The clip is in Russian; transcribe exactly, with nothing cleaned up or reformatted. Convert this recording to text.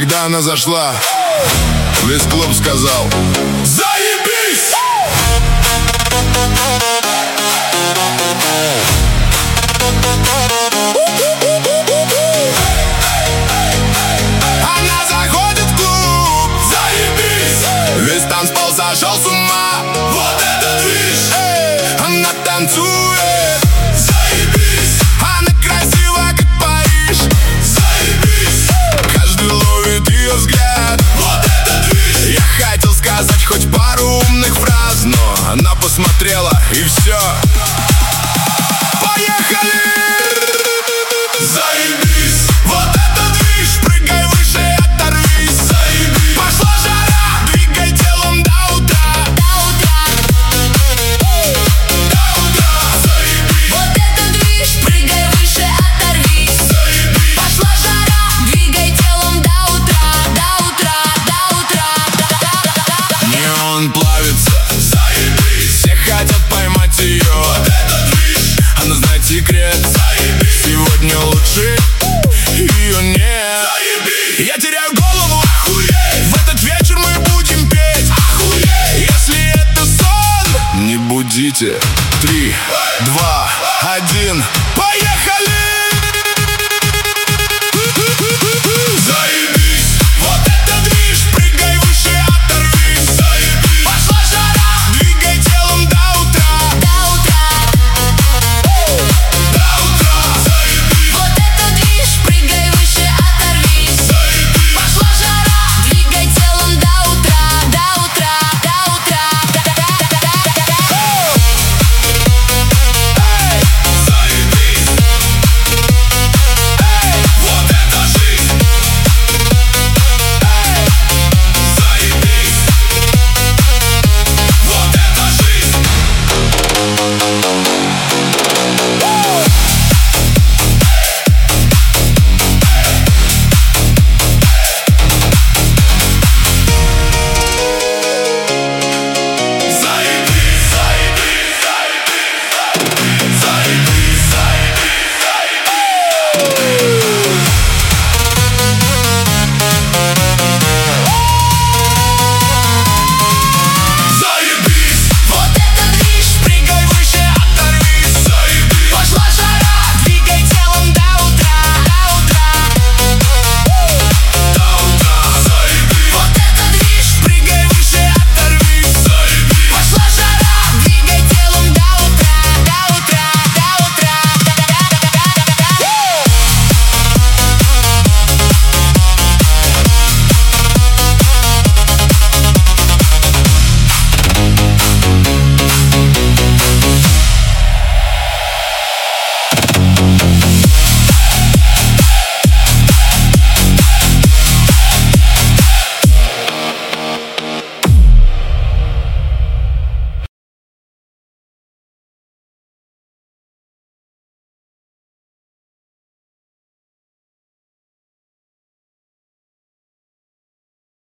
когда она зашла, весь клуб сказал: заебись! Она заходит в клуб, заебись! Весь танцпол сошел с ума. Вот это движ! Эй, она танцует, заебись! Она красива, как Париж, заебись! Каждый ловит ее взгляд. Вот это движ! Я хотел сказать хоть пару умных фраз, но она посмотрела и все.